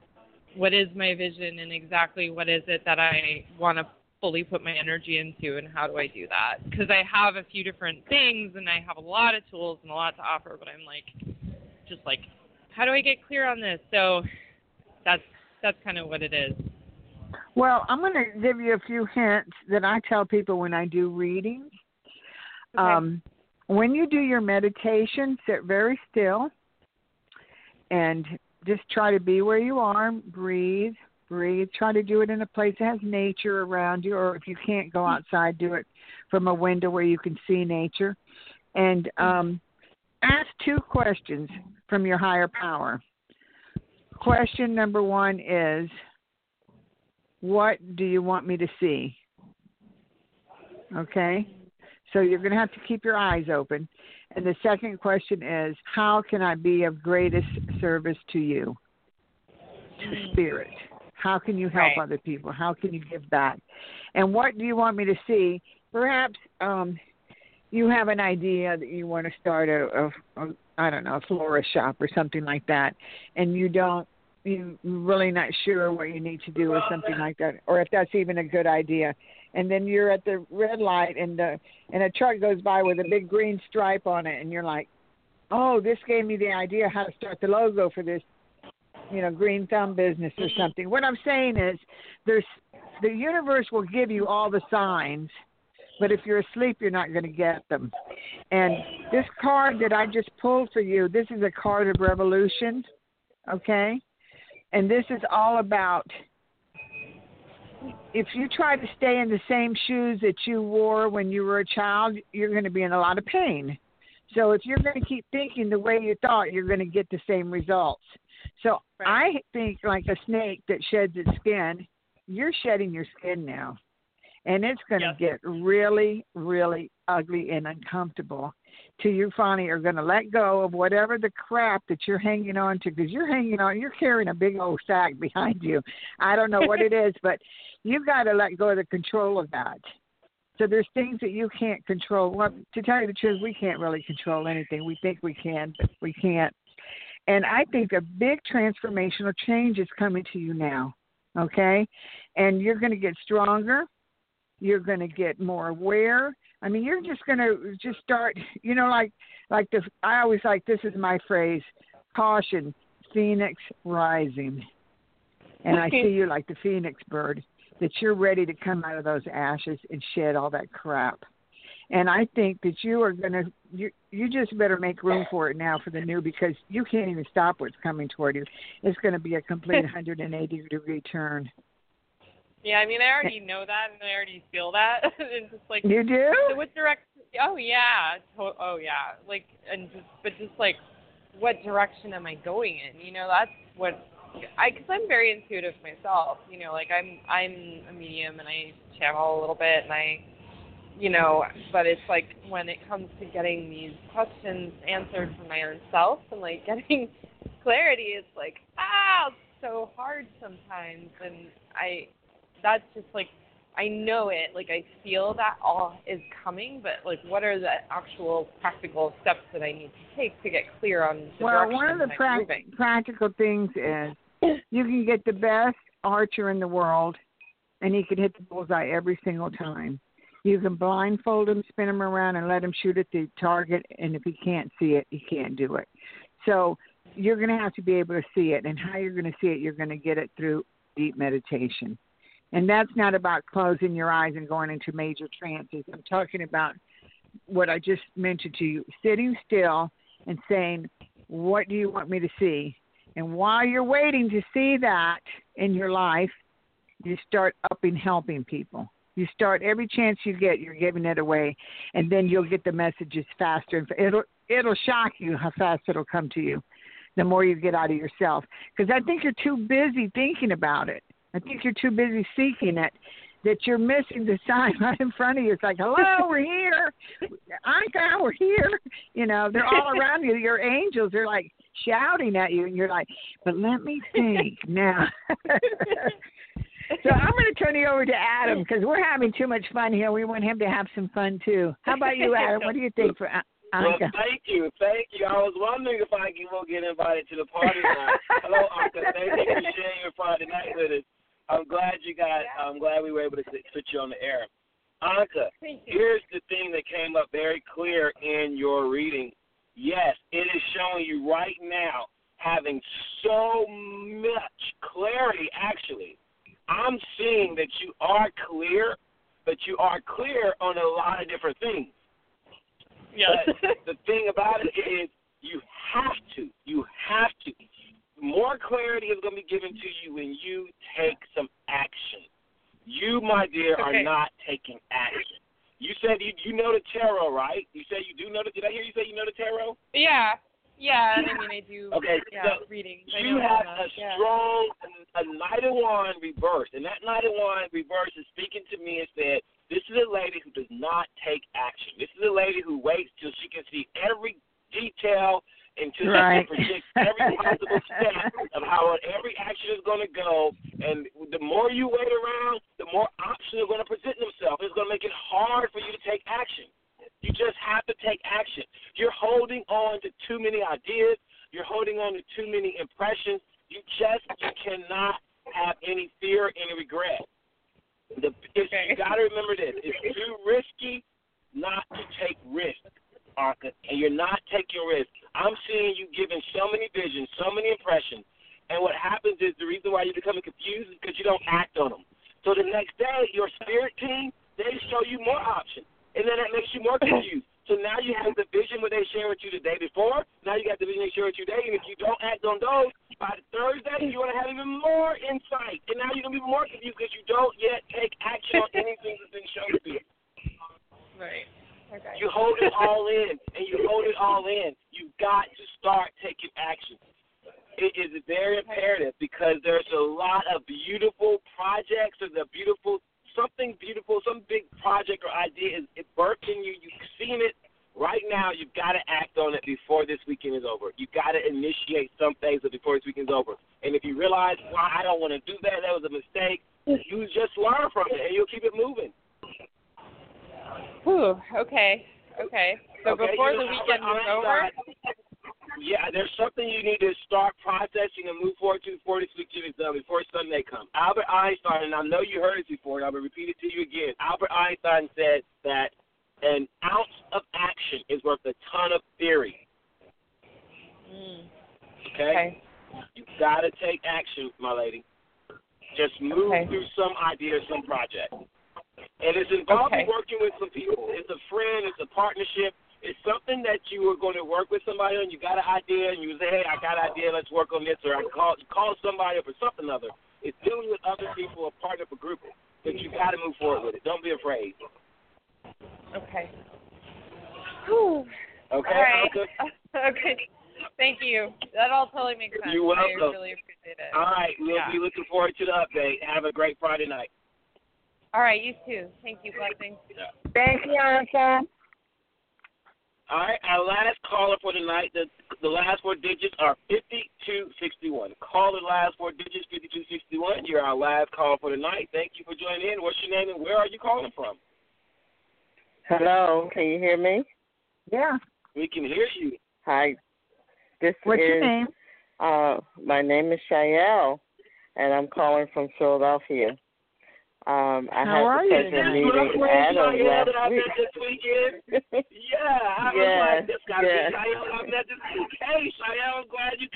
what is my vision and exactly what is it that I want to fully put my energy into, and how do I do that? Because I have a few different things and I have a lot of tools and a lot to offer, but I'm just how do I get clear on this? So that's kind of what it is. Well, I'm going to give you a few hints that I tell people when I do readings. Okay. When you do your meditation, sit very still and just try to be where you are. Breathe. Try to do it in a place that has nature around you, or if you can't go outside, do it from a window where you can see nature. And ask 2 questions from your higher power. Question number 1 is, what do you want me to see? Okay? So you're going to have to keep your eyes open. And the second question is, how can I be of greatest service to you? To Spirit. How can you help other people? How can you give back? And what do you want me to see? Perhaps you have an idea that you want to start a florist shop or something like that, and you're really not sure what you need to do or something like that, or if that's even a good idea. And then you're at the red light, and a truck goes by with a big green stripe on it, and you're like, oh, this gave me the idea how to start the logo for this, green thumb business or something. What I'm saying is the universe will give you all the signs, but if you're asleep, you're not going to get them. And this card that I just pulled for you, this is a card of revolution, okay? And this is all about, if you try to stay in the same shoes that you wore when you were a child, you're going to be in a lot of pain. So if you're going to keep thinking the way you thought, you're going to get the same results. So I think like a snake that sheds its skin, you're shedding your skin now. And it's going to get really, really ugly and uncomfortable till you finally are going to let go of whatever the crap that you're hanging on to, because you're carrying a big old sack behind you. I don't know what it is, but you've got to let go of the control of that. So there's things that you can't control. Well, to tell you the truth, we can't really control anything. We think we can, but we can't. And I think a big transformational change is coming to you now, okay? And you're going to get stronger. You're going to get more aware. I mean, you're just going to just start, I always like, this is my phrase, caution, phoenix rising. And I see you like the phoenix bird, that you're ready to come out of those ashes and shed all that crap. And I think that you are going to, you just better make room for it now for the new, because you can't even stop what's coming toward you. It's going to be a complete 180-degree turn. Yeah, I mean, I already know that, and I already feel that. It's just like, you do? So what direction? Oh yeah, what direction am I going in? That's what because I'm very intuitive myself. I'm a medium and I channel a little bit, and but it's like when it comes to getting these questions answered for my own self and getting clarity, it's it's so hard sometimes, and that's just I know it, I feel that all is coming, but what are the actual practical steps that I need to take to get clear on the direction one of the practical things is you can get the best archer in the world, and he can hit the bullseye every single time. You can blindfold him, spin him around, and let him shoot at the target, and if he can't see it, he can't do it. So you're going to have to be able to see it, and how you're going to see it, you're going to get it through deep meditation. And that's not about closing your eyes and going into major trances. I'm talking about what I just mentioned to you, sitting still and saying, what do you want me to see? And while you're waiting to see that in your life, you start up and helping people. You start every chance you get, you're giving it away, and then you'll get the messages faster. And it'll shock you how fast it'll come to you the more you get out of yourself. Because I think you're too busy thinking about it. I think you're too busy seeking it, that you're missing the sign right in front of you. It's like, hello, we're here. Anka, we're here. They're all around you. Your angels are shouting at you, and you're like, but let me think now. So I'm going to turn you over to Adam, because we're having too much fun here. We want him to have some fun, too. How about you, Adam? What do you think? Well, thank you. I was wondering if I will get invited to the party tonight. Hello, Anka. Thank you for sharing your Friday night with us. I'm glad we were able to put you on the air. Anka, here's the thing that came up very clear in your reading. Yes, it is showing you right now having so much clarity, actually. I'm seeing that you are clear, but you are clear on a lot of different things. Yes. But the thing about it is you have to. More clarity is going to be given to you when you take some action. You, my dear, are not taking action. You said you know the tarot, right? You said you do know the. Did I hear you say you know the tarot? Yeah. I mean, I do. Okay. Yeah, readings. You have a strong Knight of Wands reverse, and that Knight of Wands reverse is speaking to me and said, "This is a lady who does not take action. This is a lady who waits till she can see every detail." Until she can predict every possible step of how every action is going to go. And the more you wait around, the more options are going to present themselves. It's going to make it hard for you to take action. You just have to take action. You're holding on to too many ideas. You're holding on to too many impressions. You cannot have any fear, any regret. You got to remember this. It's too risky not to take risks, Anka, and you're not taking risks. I'm seeing you giving so many visions, so many impressions, and what happens is the reason why you're becoming confused is because you don't act on them. So the next day, your spirit team, they show you more options, and then that makes you more confused. So now you have the vision what they shared with you the day before. Now you got the vision they shared with you today, and if you don't act on those, by Thursday, you're going to have even more insight. And now you're going to be more confused because you don't yet take action on anything that's been shown to you. Right. Okay. You hold it all in, and you hold it all in. You've got to start taking action. It is very imperative because there's a lot of beautiful projects. There's something beautiful, some big project or idea is birthed in you. You've seen it. Right now, you've got to act on it before this weekend is over. You've got to initiate some things before this weekend is over. And if you realize, I don't want to do that, that was a mistake, you just learn from it, and you'll keep it moving. Whew, okay. So before the weekend is over? Yeah, there's something you need to start processing and move forward to before this weekend is done, before Sunday comes. Albert Einstein, and I know you heard it before, and I'm going to repeat it to you again. Albert Einstein said that an ounce of action is worth a ton of theory. Okay? You've got to take action, my lady. Just move through some idea or some project. And it's involving working with some people. It's a friend. It's a partnership. It's something that you are going to work with somebody on. You got an idea, and you say, hey, I got an idea. Let's work on this. Or I call somebody up or something other. It's dealing with other people, a part of a group. But you got to move forward with it. Don't be afraid. Okay. Whew. Okay. All right. Okay. Thank you. That all totally makes sense. You're welcome. I really appreciate it. All right. We'll be looking forward to the update. Have a great Friday night. All right, you too. Thank you, blessings. Thank you, Anka. All right, our last caller for tonight, the last four digits are 5261. Call the last four digits, 5261. You're our last call for tonight. Thank you for joining in. What's your name and where are you calling from? Hello, can you hear me? Yeah. We can hear you. Hi. What's your name? My name is Shael, and I'm calling from Philadelphia. I How are you? Meeting Adam last week. I was like, this got to be Shael. I met this week. Hey, Shael, I'm glad you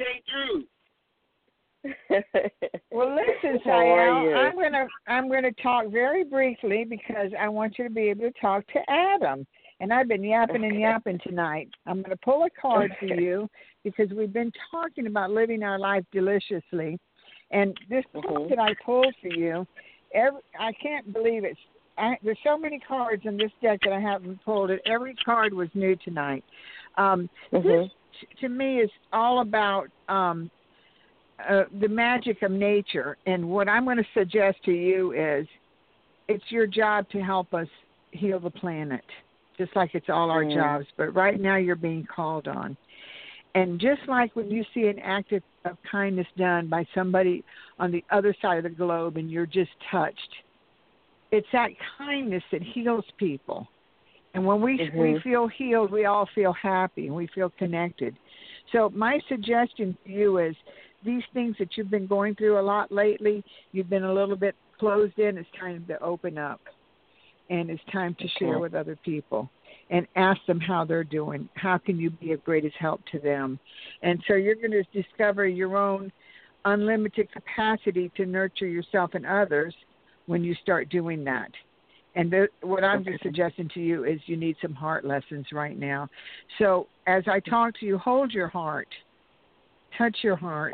came through. Well, listen, Shael, I'm gonna talk very briefly because I want you to be able to talk to Adam. And I've been yapping and yapping tonight. I'm going to pull a card for you because we've been talking about living our life deliciously. And this card that I pulled for you, I can't believe it. There's so many cards in this deck that I haven't pulled it. Every card was new tonight. This, to me, is all about the magic of nature. And what I'm going to suggest to you is it's your job to help us heal the planet, just like it's all our jobs. But right now you're being called on. And just like when you see an act of kindness done by somebody on the other side of the globe and you're just touched, it's that kindness that heals people. And when we feel healed, we all feel happy and we feel connected. So my suggestion to you is these things that you've been going through a lot lately, you've been a little bit closed in, it's time to open up. And it's time to share with other people and ask them how they're doing. How can you be of greatest help to them? And so you're going to discover your own unlimited capacity to nurture yourself and others when you start doing that. And what I'm just suggesting to you is you need some heart lessons right now. So as I talk to you, hold your heart, touch your heart,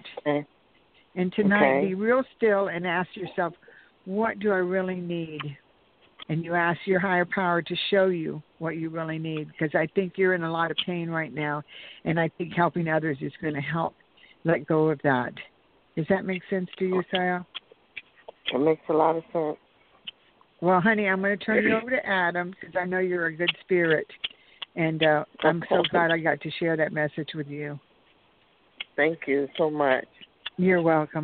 and tonight be real still and ask yourself, what do I really need? And you ask your higher power to show you what you really need, because I think you're in a lot of pain right now, and I think helping others is going to help let go of that. Does that make sense to you, Sayal? It makes a lot of sense. Well, honey, I'm going to turn you over to Adam because I know you're a good spirit, and I'm so glad I got to share that message with you. Thank you so much. You're welcome.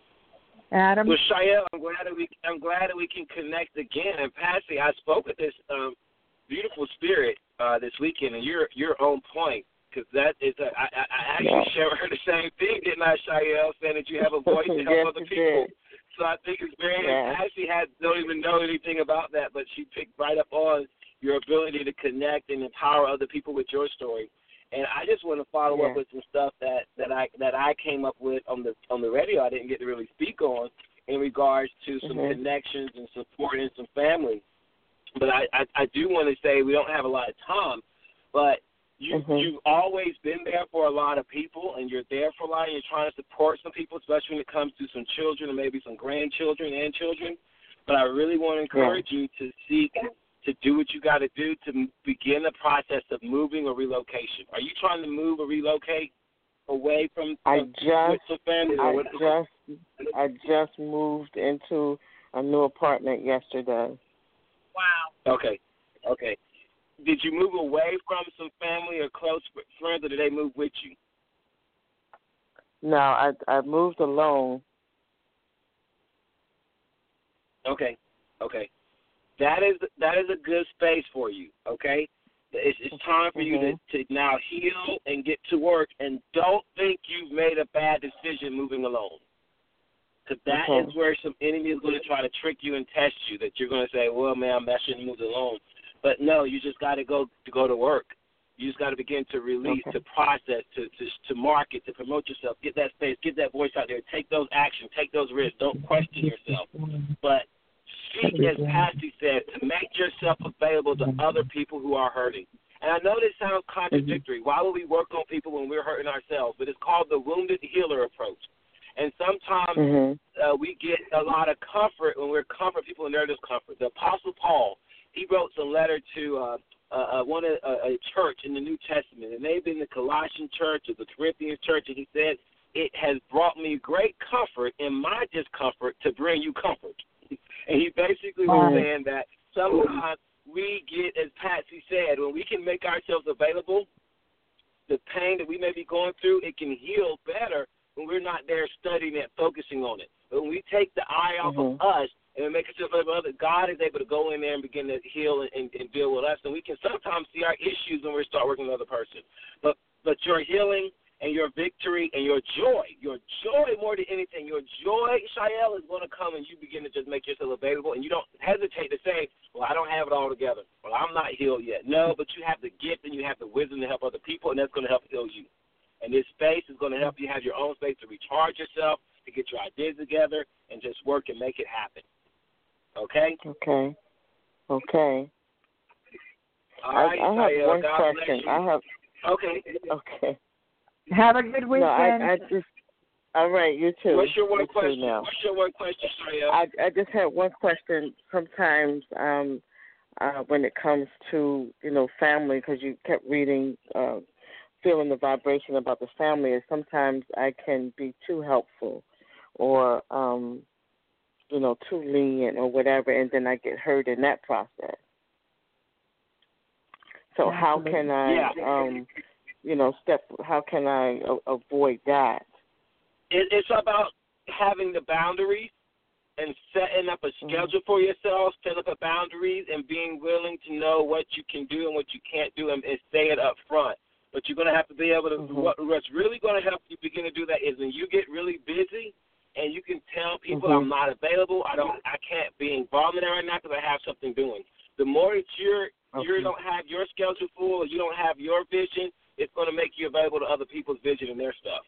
Adam? Well, Shayelle, I'm glad that we can connect again. And Patsy, I spoke with this beautiful spirit this weekend, and you're on point, because that is I actually shared her the same thing, didn't I, Shayelle, saying that you have a voice to help other people. So I think it's very. Patsy don't even know anything about that, but she picked right up on your ability to connect and empower other people with your story. And I just want to follow up with some stuff that I came up with on the radio. I didn't get to really speak on in regards to some connections and support and some family. But I do want to say we don't have a lot of time, but you've always been there for a lot of people, and you're there for a lot, and you're trying to support some people, especially when it comes to some children and maybe some grandchildren and children. But I really want to encourage you to seek to do what you got to do to begin the process of moving or relocation. Are you trying to move or relocate away from some family? I just moved into a new apartment yesterday. Wow. Okay. Did you move away from some family or close friends, or did they move with you? No, I moved alone. Okay. That is a good space for you, okay? It's time for you to now heal and get to work, and don't think you've made a bad decision moving alone, because that is where some enemy is going to try to trick you and test you, that you're going to say, well, man, I shouldn't move alone. But no, you just got to go to work. You just got to begin to release, to process, to market, to promote yourself, get that space, get that voice out there, take those actions, take those risks. Don't question yourself, but seek, as Patsy said, to make yourself available to other people who are hurting. And I know this sounds contradictory. Why would we work on people when we're hurting ourselves? But it's called the wounded healer approach. And sometimes we get a lot of comfort when we're comfort people in their discomfort. The Apostle Paul, he wrote some letter to a church in the New Testament, and they've been the Colossian church or the Corinthian church, and he said, it has brought me great comfort in my discomfort to bring you comfort. And he basically was saying that sometimes we get, as Patsy said, when we can make ourselves available, the pain that we may be going through, it can heal better when we're not there studying it, focusing on it. But when we take the eye off of us and we make ourselves available, God is able to go in there and begin to heal and deal with us. And we can sometimes see our issues when we start working with another person. But your healing and your victory and your joy more than anything, your joy, Shayelle, is going to come and you begin to just make yourself available, and you don't hesitate to say, well, I don't have it all together. Well, I'm not healed yet. No, but you have the gift and you have the wisdom to help other people, and that's going to help heal you. And this space is going to help you have your own space to recharge yourself, to get your ideas together, and just work and make it happen. Okay? Okay. All right, I have one question. Okay. Have a good weekend. No, I just. All right, you too. What's your one question? Now. What's your one question, Shayelle? I just had one question. Sometimes when it comes to family, because you kept reading, feeling the vibration about the family, and sometimes I can be too helpful, or too lenient or whatever, and then I get hurt in that process. So how can I, how can I avoid that? It's about having the boundaries and setting up a schedule for yourself, setting up boundaries, and being willing to know what you can do and what you can't do, and say it up front. But you're going to have to be able to. What's really going to help you begin to do that is when you get really busy, and you can tell people I'm not available. I can't be involved in it right now because I have something doing. The more that you don't have your schedule full, or you don't have your vision, it's going to make you available to other people's vision and their stuff.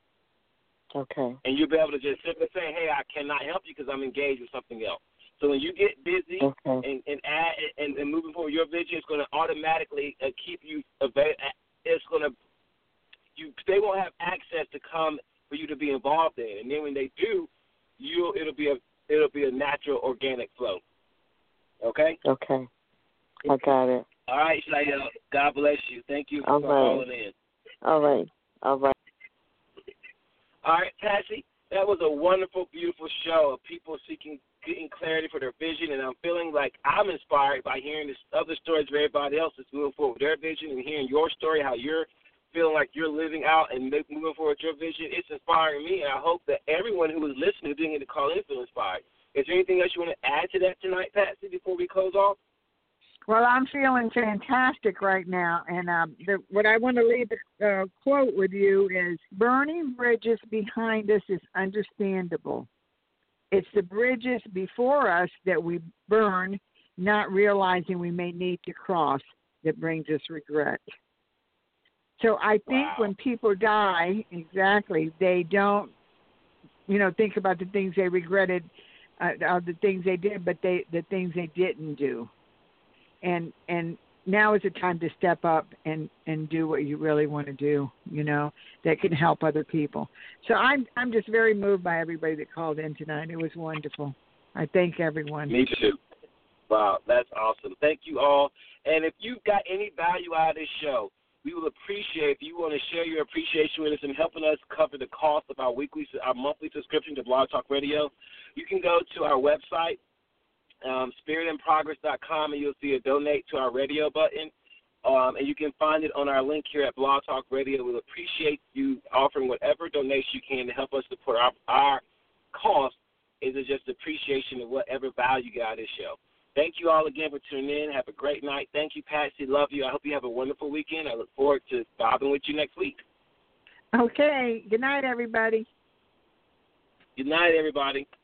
Okay. And you'll be able to just simply say, hey, I cannot help you because I'm engaged with something else. So when you get busy and moving forward your vision, it's going to automatically keep you available. It's going to they won't have access to come for you to be involved in, and then when they do, it'll be a natural organic flow. Okay. Okay. I got it. All right, Shayla. God bless you. Thank you for calling in. All right. All right, Patsy. That was a wonderful, beautiful show of people getting clarity for their vision, and I'm feeling like I'm inspired by hearing this other stories of everybody else that's moving forward with their vision, and hearing your story, how you're feeling like you're living out and moving forward with your vision. It's inspiring me, and I hope that everyone who is listening, who didn't get to call in, feel inspired. Is there anything else you want to add to that tonight, Patsy, before we close off? Well, I'm feeling fantastic right now, and what I want to leave the quote with you is, burning bridges behind us is understandable. It's the bridges before us that we burn, not realizing we may need to cross, that brings us regret. So I think when people die, they don't, think about the things they regretted, the things they did, but the things they didn't do. And now is the time to step up and do what you really want to do, that can help other people. So I'm just very moved by everybody that called in tonight. It was wonderful. I thank everyone. Me too. Wow, that's awesome. Thank you all. And if you've got any value out of this show, we will appreciate if you want to share your appreciation with us in helping us cover the cost of our monthly subscription to Blog Talk Radio. You can go to our website, spiritandprogress.com, and you'll see a donate to our radio button. And you can find it on our link here at Blog Talk Radio. We'll appreciate you offering whatever donation you can to help us support our cost. Is just appreciation of whatever value you got out of this show. Thank you all again for tuning in. Have a great night. Thank you, Patsy. Love you. I hope you have a wonderful weekend. I look forward to bobbing with you next week. Okay. Good night, everybody. Good night, everybody.